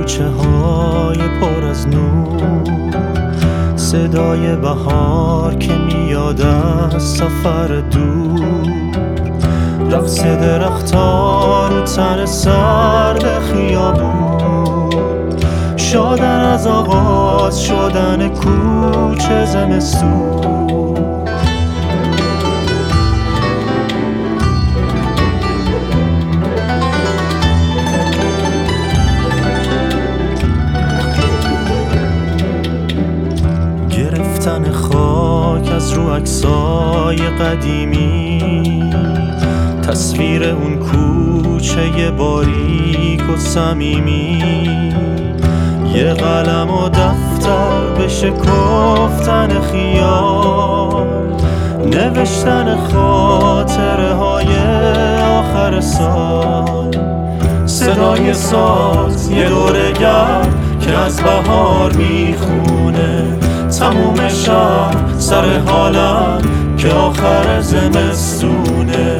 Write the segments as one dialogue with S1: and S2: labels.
S1: کوچه های پر از نور، صدای بهار که میاد از سفر دور، رقص درختان رو تن سرد خیابون، شادن از آغاز شدن کوچه زمستون. گرفتن خاک از رو عکسای قدیمی، تصویر اون کوچه باریک و صمیمی، یه قلم و دفتر به شکفتن خیال، نوشتن خاطره های آخر سال، صدای ساز یه دوره گرد که از بهار میخونه، تموم شهر سر حالم که آخر زمستونه.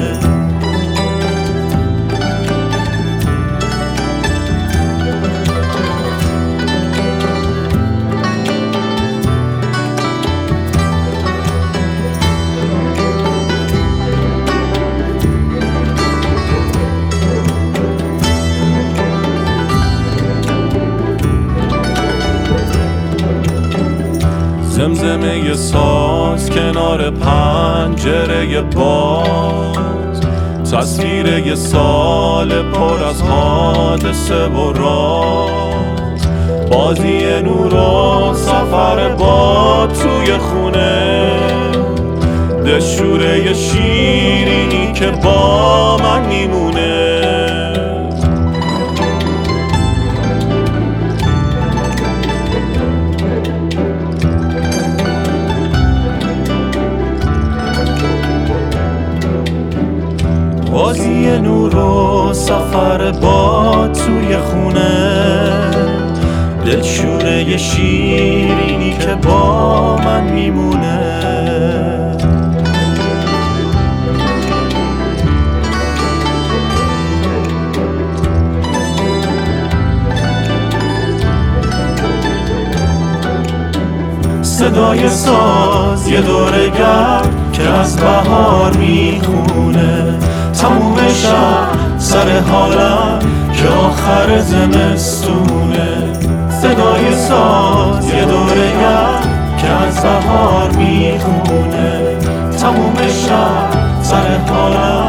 S1: زمزمه ساز کنار پنجره باز، تصویر یه سال پر از حادثه و راز، بازی نور و سفر باد توی خونه، دلشوره شیرینی که با من میمونه. بازی نور و سفر با توی خونه، دلشوره شیرینی که با من میمونه. صدای ساز یه دوره گرد که از بهار میخونه، تموم شهر سر حالم که آخر زمستونه. صدای ساز یه دوره گرد که از بهار میخونه، تموم شهر سر حالم